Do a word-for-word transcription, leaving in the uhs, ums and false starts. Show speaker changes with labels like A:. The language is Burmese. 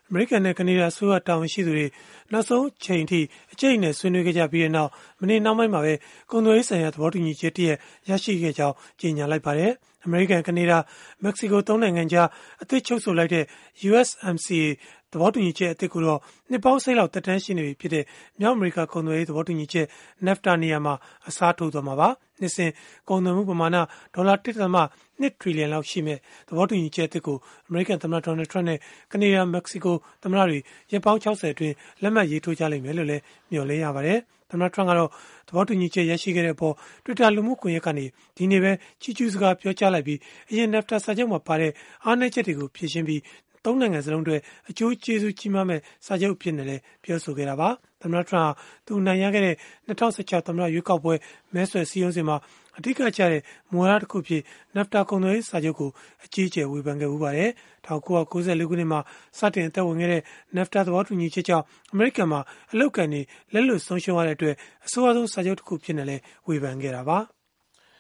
A: အမေရိကန်နဲ့ကနေဒါအစိုးရတာဝန်ရှိသူတွေနောက်ဆုံးချိန်ထိအကျိတ်နဲ့ဆွေးနွေးခဲ့ကြပြီးတဲ့နောက်မနေ့နောက်ပိုင်းမှာပဲကုန်သွယ်ရေးဆိုင်ရာသဘောတူညီချက်တည်းရရှိခဲ့ကြောင်းကြေညာလိုက်ပါတယ်။အမေရိကန်ကနေဒါမက္ကဆီကိုသုံးနိုင်ငံကြားအသစ်ချုပ်ဆိုလိုက်တဲ့ ယူ အက်စ် အမ် စီ အေ သဘောတူညီချက်အသစ်ကိုတော့နှစ်ပေါင်းစိတ်လောက်တက်တန်းရှိနေပြီဖြစ်တဲ့မြောက်အမေရိကကုန်သွယ်ရေးသဘောတူညီချက် NAFTA နေရာမှာအစားထိုးသွားမှာပါ။နှစ်စဉ်ကုန်သွယ်မှုပမာဏဒေါ်လာ တစ်ဒသမ နှစ်ထရီလီယံလောက်ရှိမဲ့သဘောတူညီချက်အသစ်ကိုအမေရိကန်သမ္မတဒေါ်နယ်ထရန့်နဲ့ကနေဒါမက္ကဆီကိုသမ္မတတွေရက်ပေါင်း ခြောက်ဆယ်အတွင်းလက်မှတ်ရေးထိုးကြလိမ့်မယ်လို့လည်းမျှော်လင့်ရပါတယ်။သမ္မတထရန့်ကတော့သဘောတူညီချက်ရရှိခဲ့တဲ့အပေါ် Twitter လူမှုကွန်ရက်ကနေဒီနေ့ပဲချီးကျူးစကားပြောကြားလိုက်ပြီးအရင် NAFTA စာချုပ်မှာပါတဲ့အားနည်းချက်တွေကိုဖြေရှင်းပြီးသုံးနိုင်ငံစလုံးအတွက်အကျိုးကျေးဇူးကြီးမားမဲ့စာချုပ်အဖြစ်နဲ့လည်းပြောဆိုခဲ့တာပါ။သမ္မတထရန့်ဟာသူအနိုင်ရခဲ့တဲ့၂၀၁၆သမ္မတရွေးကောက်ပွဲမဲဆွယ်စည်းရုံးစဉ်မှာအဓိကကျတဲ့မူဝါဒတစ်ခုဖြစ် NAFTA ကုန်သွယ်ရေးစာချုပ်ကိုအကြီးအကျယ်ဝေဖန်ခဲ့ဦးပါတယ်။၁၉၉၄ ခုနှစ်မှာစတင်အသက်ဝင်ခဲ့တဲ့ NAFTA သဘောတူညီချက်ကြောင့်အမေရိကန်မှာအလုပ်အကိုင်တွေလက်လွတ်ဆုံးရှုံးရတဲ့အတွက်အဆိုးအဆုံးစာချုပ်တစ်ခုဖြစ်နေလဲဝေဖန်ခဲ့တာပါ။